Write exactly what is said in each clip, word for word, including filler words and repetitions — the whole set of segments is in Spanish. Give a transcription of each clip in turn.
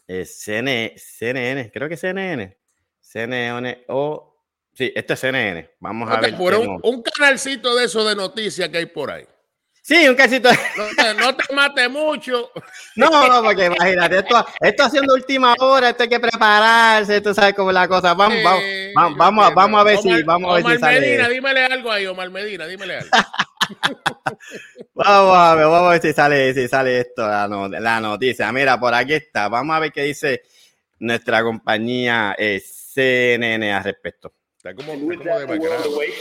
Eh, C N N, creo que C N N. C N N o... Sí, esto es C N N. Vamos a ver. Un, un canalcito de eso de noticias que hay por ahí. Sí, un casito. No te, no te mate mucho. No, no, porque imagínate, esto, esto haciendo última hora, esto hay que prepararse, tú sabes cómo es la cosa. Vamos, vamos, Eh, vamos, vamos, vamos a ver Omar, si, vamos a ver Omar si sale. Medina, dímele algo ahí, Omar Medina, dímele algo. Vamos a ver, vamos a ver si sale, si sale esto, la, no, la noticia. Mira, por aquí está. Vamos a ver qué dice nuestra compañía eh, C N N al respecto. Está como, está como de background.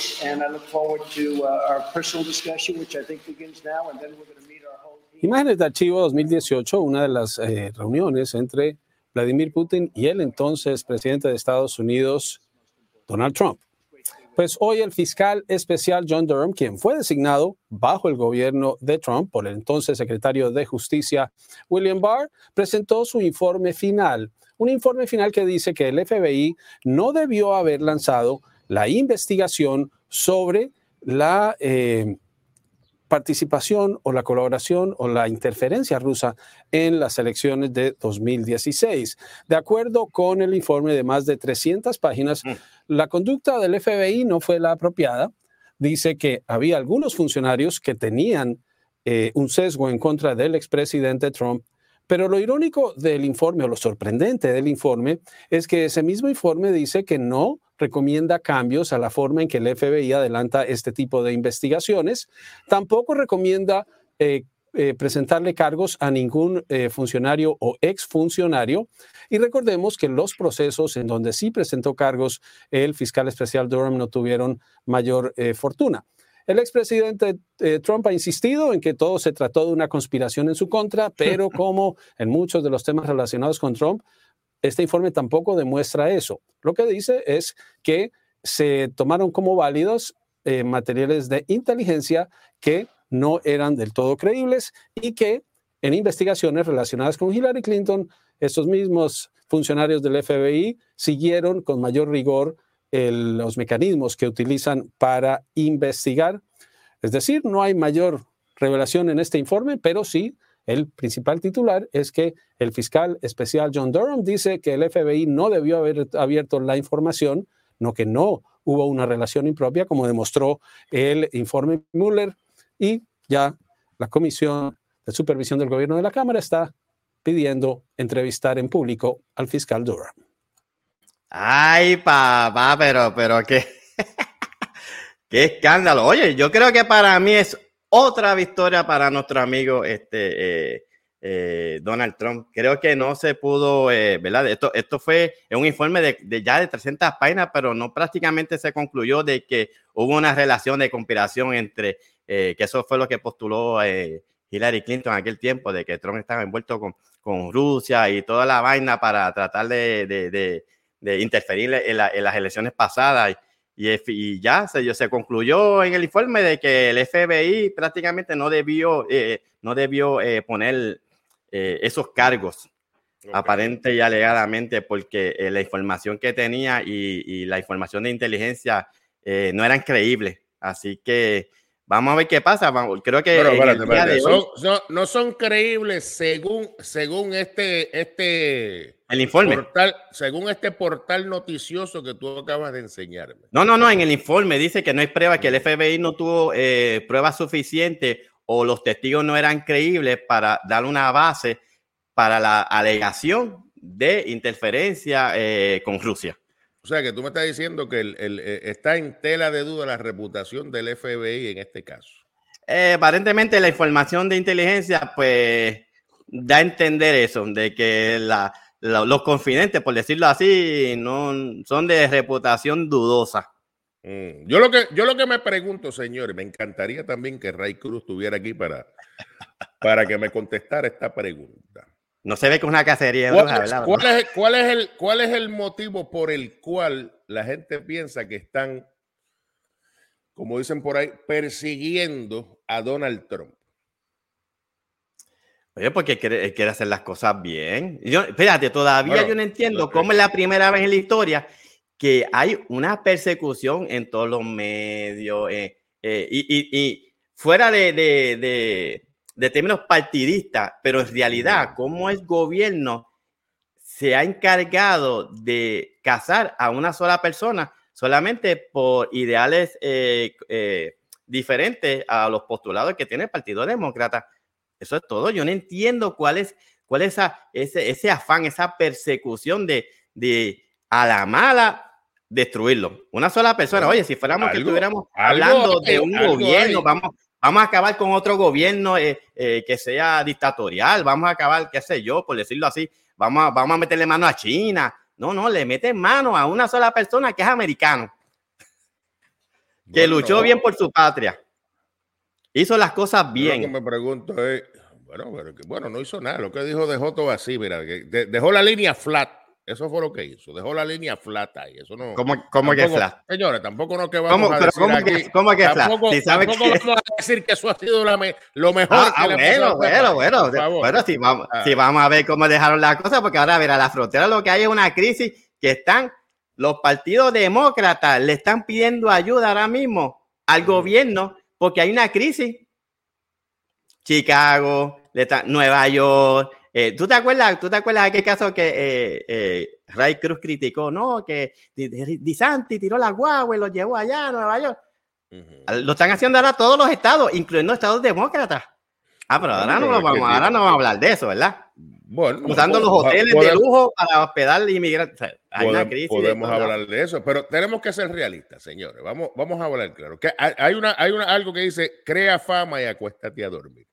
Imágenes de archivo dos mil dieciocho, una de las eh, reuniones entre Vladimir Putin y el entonces presidente de Estados Unidos, Donald Trump. Pues hoy el fiscal especial John Durham, quien fue designado bajo el gobierno de Trump por el entonces secretario de Justicia William Barr, presentó su informe final. Un informe final que dice que el F B I no debió haber lanzado la investigación sobre la eh, participación o la colaboración o la interferencia rusa en las elecciones de dos mil dieciséis. De acuerdo con el informe de más de trescientas páginas, mm. la conducta del F B I no fue la apropiada. Dice que había algunos funcionarios que tenían eh, un sesgo en contra del expresidente Trump. Pero lo irónico del informe, o lo sorprendente del informe, es que ese mismo informe dice que no recomienda cambios a la forma en que el F B I adelanta este tipo de investigaciones. Tampoco recomienda eh, eh, presentarle cargos a ningún eh, funcionario o exfuncionario. Y recordemos que los procesos en donde sí presentó cargos el fiscal especial Durham no tuvieron mayor eh, fortuna. El expresidente eh, Trump ha insistido en que todo se trató de una conspiración en su contra, pero como en muchos de los temas relacionados con Trump, este informe tampoco demuestra eso. Lo que dice es que se tomaron como válidos eh, materiales de inteligencia que no eran del todo creíbles y que en investigaciones relacionadas con Hillary Clinton, estos mismos funcionarios del F B I siguieron con mayor rigor El, los mecanismos que utilizan para investigar. Es decir, no hay mayor revelación en este informe, pero sí, el principal titular es que el fiscal especial John Durham dice que el F B I no debió haber abierto la información, no que no hubo una relación impropia, como demostró el informe Mueller, y ya la Comisión de Supervisión del Gobierno de la Cámara está pidiendo entrevistar en público al fiscal Durham. Ay, papá, pero, pero qué, qué escándalo. Oye, yo creo que para mí es otra victoria para nuestro amigo este, eh, eh, Donald Trump. Creo que no se pudo, eh, ¿verdad? Esto, esto fue un informe de, de ya de trescientas páginas, pero no prácticamente se concluyó de que hubo una relación de conspiración entre, eh, que eso fue lo que postuló eh, Hillary Clinton en aquel tiempo, de que Trump estaba envuelto con, con Rusia y toda la vaina para tratar de... de, de de interferir en, la, en las elecciones pasadas y, y, y ya se, se concluyó en el informe de que el F B I prácticamente no debió, eh, no debió eh, poner eh, esos cargos okay. aparente y alegadamente porque eh, la información que tenía y, y la información de inteligencia eh, no eran creíbles. Así que vamos a ver qué pasa. Vamos, creo que Pero, en espérate, el día espérate. de Son, hoy, son, no son creíbles según, según este, este el informe. Portal, según este portal noticioso que tú acabas de enseñarme. No, no, no. En el informe dice que no hay prueba, que el F B I no tuvo eh, pruebas suficientes o los testigos no eran creíbles para dar una base para la alegación de interferencia eh, con Rusia. O sea, que tú me estás diciendo que el, el, el, está en tela de duda la reputación del F B I en este caso. Eh, aparentemente la información de inteligencia pues da a entender eso, de que la, la, los confidentes, por decirlo así, no son de reputación dudosa. Mm. Yo, lo que, yo lo que me pregunto, señores, me encantaría también que Ray Cruz estuviera aquí para, para que me contestara esta pregunta. No se ve que es una cacería. ¿Cuál, bruja, es, ¿verdad? ¿cuál, es, cuál, es el, ¿Cuál es el motivo por el cual la gente piensa que están, como dicen por ahí, persiguiendo a Donald Trump? Oye, porque quiere, quiere hacer las cosas bien. Yo, espérate, todavía bueno, yo no entiendo lo, cómo es la primera vez en la historia que hay una persecución en todos los medios eh, eh, y, y, y fuera de, de, de, de términos partidistas, pero en realidad, cómo el gobierno se ha encargado de cazar a una sola persona solamente por ideales eh, eh, diferentes a los postulados que tiene el Partido Demócrata. Eso es todo. Yo no entiendo cuál es, cuál es esa, ese, ese afán, esa persecución de, de a la mala destruirlo. Una sola persona. Oye, si fuéramos algo, que estuviéramos hablando de un gobierno, hay. vamos, vamos a acabar con otro gobierno eh, eh, que sea dictatorial, vamos a acabar, qué sé yo, por decirlo así, vamos a, vamos a meterle mano a China. No, no, le meten mano a una sola persona que es americano, que bueno, luchó no. bien por su patria. Hizo las cosas bien. Lo que me pregunto es, bueno, pero que, bueno, no hizo nada. Lo que dijo dejó todo así, mira, que de, dejó la línea flat. Eso fue lo que hizo. Dejó la línea flat ahí. Eso no. ¿Cómo, cómo tampoco, que flat? Señores, tampoco no que vamos ¿Cómo, a pero decir ¿cómo aquí. Que, ¿Cómo que tampoco, flat? Si sabe tampoco que... vamos a decir que eso ha sido la me, lo mejor. Ah, que ah, le bueno, bueno, bueno, bueno. Bueno, si vamos, ah. si vamos a ver cómo dejaron las cosas, porque ahora, a ver, a la frontera lo que hay es una crisis que están, los partidos demócratas le están pidiendo ayuda ahora mismo al gobierno porque hay una crisis. Chicago, Nueva York. Eh, ¿tú, te acuerdas, ¿Tú te acuerdas de aquel caso que eh, eh, Ray Cruz criticó? No, que DeSantis tiró la guagua y lo llevó allá a Nueva York. Uh-huh. Lo están haciendo ahora todos los estados, incluyendo estados demócratas. Ah, pero ahora no, lo vamos, ahora no vamos a hablar de eso, ¿verdad? Bueno, usando no, los hoteles podemos, de lujo para hospedar inmigrantes. O sea, hay podemos, una crisis podemos de hablar de eso, pero tenemos que ser realistas, señores. Vamos, vamos a hablar claro. Que hay, hay, una, hay una, algo que dice, crea fama y acuéstate a dormir.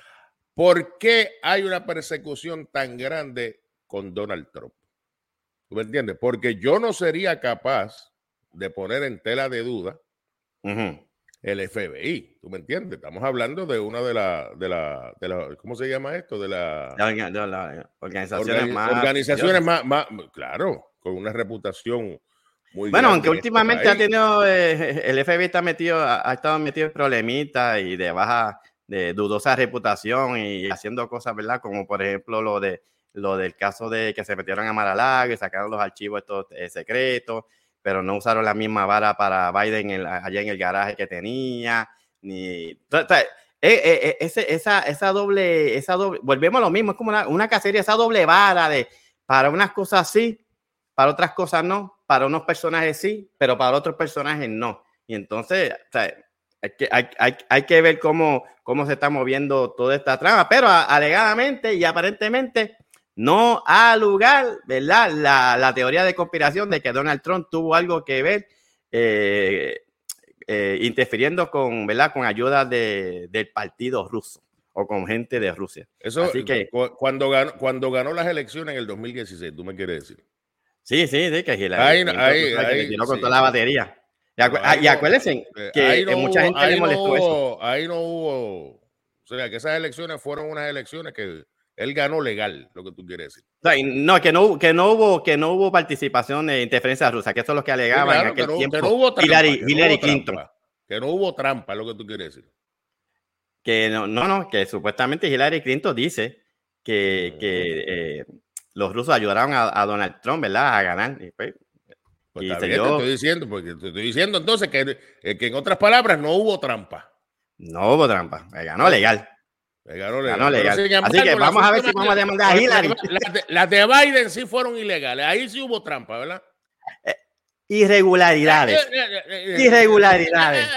¿Por qué hay una persecución tan grande con Donald Trump? ¿Tú me entiendes? Porque yo no sería capaz de poner en tela de duda uh-huh. el F B I. ¿Tú me entiendes? Estamos hablando de una de las, de la, de la, ¿cómo se llama esto? De la, la, la, la organizaciones organi más. Organizaciones más, más, claro, con una reputación muy bueno, aunque últimamente este ha tenido, eh, el F B I está metido, ha, ha estado metido en problemitas y de baja, de dudosa reputación y haciendo cosas, ¿verdad? Como por ejemplo lo de lo del caso de que se metieron a Mar-a-Lago y sacaron los archivos estos eh, secretos, pero no usaron la misma vara para Biden en, allá en el garaje que tenía, ni... O sea, eh, eh, ese, esa, esa doble, esa doble, volvemos a lo mismo, es como una, una cacería, esa doble vara de, para unas cosas sí, para otras cosas no, para unos personajes sí, pero para otros personajes no. Y entonces, o sea, hay que, hay, hay, hay que ver cómo, cómo se está moviendo toda esta trama, pero a, alegadamente y aparentemente no ha lugar, ¿verdad? La, la teoría de conspiración de que Donald Trump tuvo algo que ver eh, eh, interfiriendo con, ¿verdad? Con ayuda de, del partido ruso o con gente de Rusia. Eso, así que cuando ganó, cuando ganó las elecciones en el dos mil dieciséis, ¿tú me quieres decir? Sí, sí, sí, que Hillary ahí, ahí, que ahí, le tiró sí, con toda la batería. Y, acu no, y acuérdense no, que no mucha hubo, gente le molestó no hubo, eso. Ahí no hubo, o sea, que esas elecciones fueron unas elecciones que él ganó legal, lo que tú quieres decir. O sea, no, que no, que no hubo, que no hubo participación de interferencia rusa, que eso es lo que alegaban sí, claro, en aquel que no, tiempo. Que no hubo trampa, Hillary, que no Hillary hubo Clinton. Trampa, que no hubo trampa, es lo que tú quieres decir. Que no, no, no, que supuestamente Hillary Clinton dice que, uh-huh. que eh, los rusos ayudaron a, a Donald Trump, ¿verdad? A ganar. Y pues, Pues y está se bien, dio... te estoy diciendo, porque te estoy diciendo entonces que, que en otras palabras no hubo trampa. No hubo trampa, me ganó legal. Me ganó legal. Ganó legal. Embargo, Así que vamos a ver si vamos a demandar a Hillary. Las de, las de Biden sí fueron ilegales, ahí sí hubo trampa, ¿verdad? Eh, irregularidades. Irregularidades.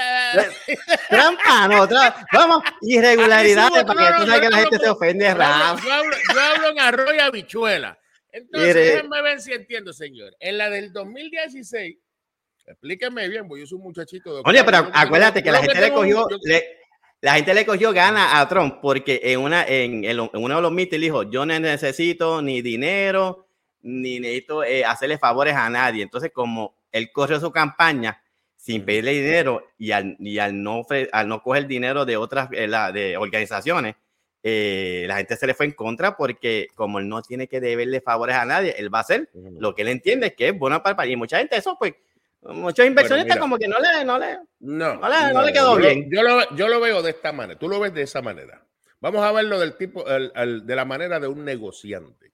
Trampa, no, trampa. Vamos, irregularidades para que tú sabes que la gente se ofende. Yo hablo, yo, hablo, yo hablo en arroz y habichuela. Entonces, déjenme ver si entiendo, señor. En la del dos mil dieciséis, explíqueme bien, porque yo soy un muchachito de... Oye, pero acuérdate que la gente le cogió... Le, la gente le cogió gana a Trump porque en, una, en, en uno de los mítines dijo, yo no necesito ni dinero, ni necesito eh, hacerle favores a nadie. Entonces, como él corrió su campaña sin pedirle dinero y al, y al, no, al no coger dinero de otras eh, la, de organizaciones, eh, la gente se le fue en contra porque como él no tiene que deberle favores a nadie, él va a hacer uh-huh. lo que él entiende que es bueno para el país. Y mucha gente eso, pues, muchos inversionistas bueno, como que no le, no le, no, no le, no, no le quedó yo bien. Lo, yo, lo, yo lo veo de esta manera, tú lo ves de esa manera. Vamos a verlo del tipo, el, el, de la manera de un negociante.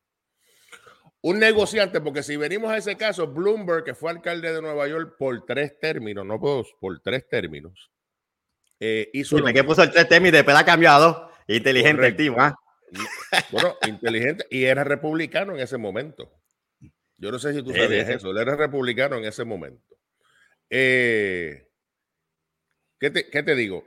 Un negociante, porque si venimos a ese caso, Bloomberg, que fue alcalde de Nueva York por tres términos, no dos, por tres términos, eh, hizo... Sí, que puso el tres términos y después ha cambiado. Inteligente correcto, el tipo, ¿ah? Bueno, inteligente. Y era republicano en ese momento. Yo no sé si tú sabías sí, sí, eso. Él era republicano en ese momento. Eh, ¿qué, te, ¿Qué te digo?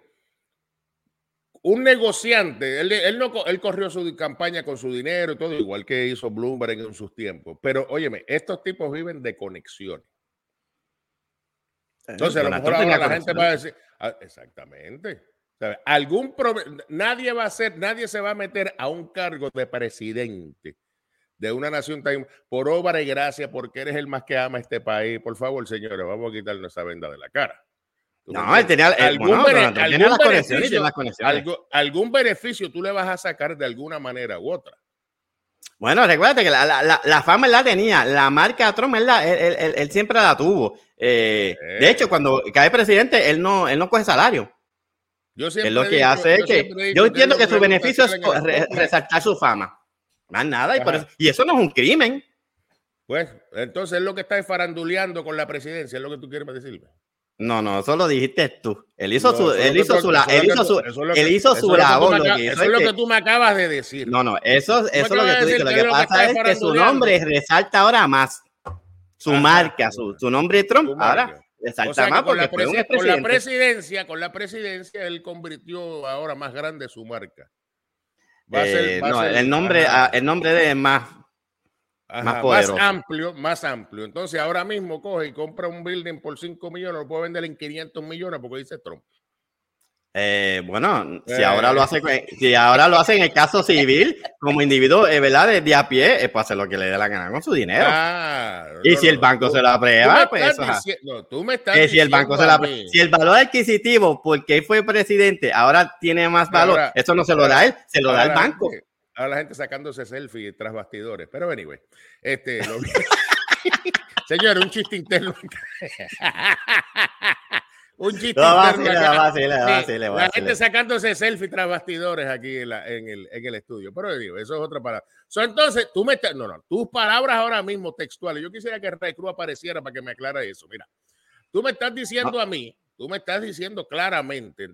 Un negociante, él, él, no, él corrió su campaña con su dinero y todo, igual que hizo Bloomberg en sus tiempos. Pero, óyeme, estos tipos viven de conexiones. Entonces, a lo mejor ahora la gente va a decir, ah, exactamente. ¿Sabes? Algún nadie va a ser, nadie se va a meter a un cargo de presidente de una nación tan, por obra y gracia, porque eres el más que ama este país. Por favor, señores, vamos a quitarnos esa venda de la cara. No, él tenía, él, algún, bueno, bene, algún, algún, las beneficio, las conexiones. algo, algún beneficio tú le vas a sacar de alguna manera u otra. Bueno, recuérdate que la, la, la fama él la tenía, la marca Trump él, la, él, él, él siempre la tuvo. Eh, eh. De hecho, cuando cae presidente, él no, él no coge salario. Yo siempre él lo que dicho, hace es que yo, yo entiendo que, que su beneficio es re, resaltar su fama. Más nada, y, por eso, y eso no es un crimen. Pues, entonces es lo que está faranduleando con la presidencia, es lo que tú quieres decirme. No, no, eso lo dijiste tú. Él hizo no, su, él hizo su, él hizo su, él hizo su labor. Eso es lo que tú me acabas de decir. No, no, eso, eso es lo que tú dices. Lo que pasa es que su nombre resalta ahora más. Su Ajá, marca, su, su nombre Trump, ahora resalta o sea, más porque fue un expresidente. Con la presidencia, con la presidencia, él convirtió ahora más grande su marca. Va a ser, va eh, no, a ser, el nombre, a, el nombre de más. Ajá, más, más amplio, más amplio. Entonces ahora mismo coge y compra un building por cinco millones, lo puede vender en quinientos millones porque dice Trump. Eh, bueno, eh. si ahora lo hace, si ahora lo hace en el caso civil, como individuo, eh, ¿verdad? De, de a pie, eh, pues hacer lo que le dé la gana con su dinero. Ah, y no, si el banco no, se lo aprueba, pues eso. Diciendo, no, tú me estás eh, si el banco se la si el valor adquisitivo, porque él fue presidente, ahora tiene más valor, ahora, eso no se lo da él, se lo da el banco. Gente, ahora la gente sacándose selfie tras bastidores. Pero anyway, este, lo... señor, un chiste interno. un chiste no, interno. Vacile, acá. Vacile, sí, vacile, la vacile. gente sacándose selfie tras bastidores aquí en, la, en, el, en el estudio. Pero digo, eso es otra palabra. So, entonces, tú me estás, no, no, tus palabras ahora mismo textuales. Yo quisiera que Ray Cruz apareciera para que me aclare eso. Mira, tú me estás diciendo no. a mí, tú me estás diciendo claramente.